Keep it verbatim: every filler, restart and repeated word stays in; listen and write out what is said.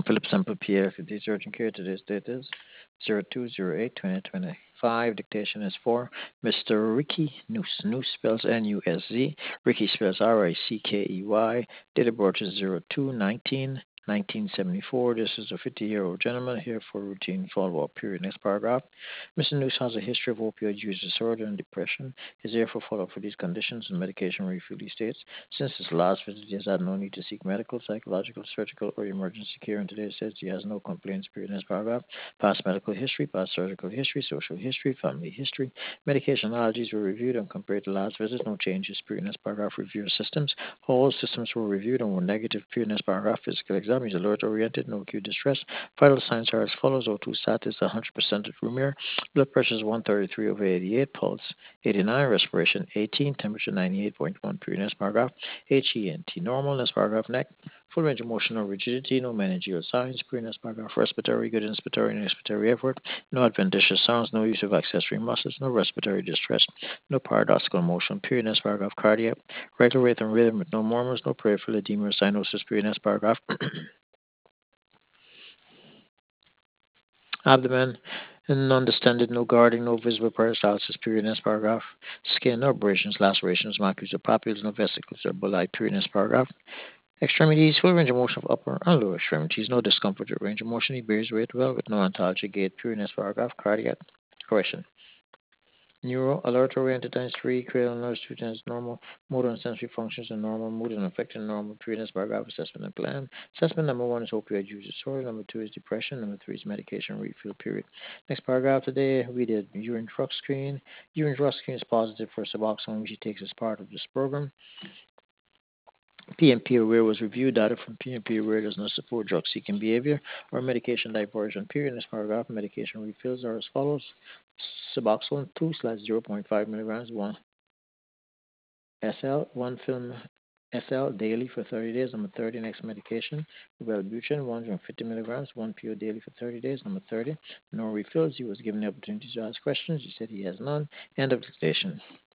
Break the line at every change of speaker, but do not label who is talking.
Philip Sample P L C D Urgent Care. Today's date is zero two zero eight twenty twenty-five. Dictation is for Mister Ricky Noose. Noose spells N U S Z. Ricky spells R I C K E Y. Date of birth is zero two nineteen nineteen seventy-four. This is a fifty-year-old gentleman here for routine follow-up period. Next paragraph. Mister Noose has a history of opioid use disorder and depression. Is here for follow-up for these conditions and medication refill. He states, since his last visit, he has had no need to seek medical, psychological, surgical, or emergency care. And today says he has no complaints. Period. Next paragraph. Past medical history, past surgical history, social history, family history. Medication allergies were reviewed and compared to last visit. No changes. Period. Next paragraph. Review of systems. All systems were reviewed and were negative. Period. Next paragraph. Physical exam is alert oriented. No acute distress. Vital signs are as follows. O two status one hundred percent at room air. Blood pressure is one thirty-three over eighty-eight. Pulse eighty-nine. Respiration eighteen. Temperature ninety-eight point one. Period. Next paragraph. H E N T normal. Next paragraph. Neck. Full range of motion, no rigidity, no meningeal signs. Period. Next paragraph. Respiratory, good inspiratory and expiratory effort. No adventitious sounds. No use of accessory muscles. No respiratory distress. No paradoxical motion. Period. Next paragraph. Cardiac. Regular rate and rhythm with no murmurs. No peripheral edema or cyanosis. Period. Next paragraph. Abdomen. Non-distended, no guarding, no visible peristalsis. Period. Next paragraph. Skin, no abrasions, lacerations, macules or papules, no vesicles or bulli. Period. Next paragraph. Extremities, full range of motion of upper and lower extremities, no discomfort or range of motion. He bears weight well with no ontology gait. Period. Next paragraph. Cardiac. Question. Neuro, alert oriented times three, cranial nerves two times normal, motor and sensory functions are normal, mood and affecting normal. Period. Next paragraph. Assessment and plan. Assessment number one is opioid use disorder. Number two is depression. Number three is medication refill. Period. Next paragraph. Today we did urine drug screen. Urine drug screen is positive for Suboxone, which he takes as part of this program. P M P aware was reviewed. Data from P M P aware does not support drug seeking behavior or medication diversion. Period. In this paragraph, medication refills are as follows. Suboxone two slash zero point five milligrams, one S L, one film S L daily for thirty days. Number thirty, next medication. Wellbutrin, one hundred fifty milligrams, one P O daily for thirty days. Number thirty, no refills. He was given the opportunity to ask questions. He said he has none. End of dictation.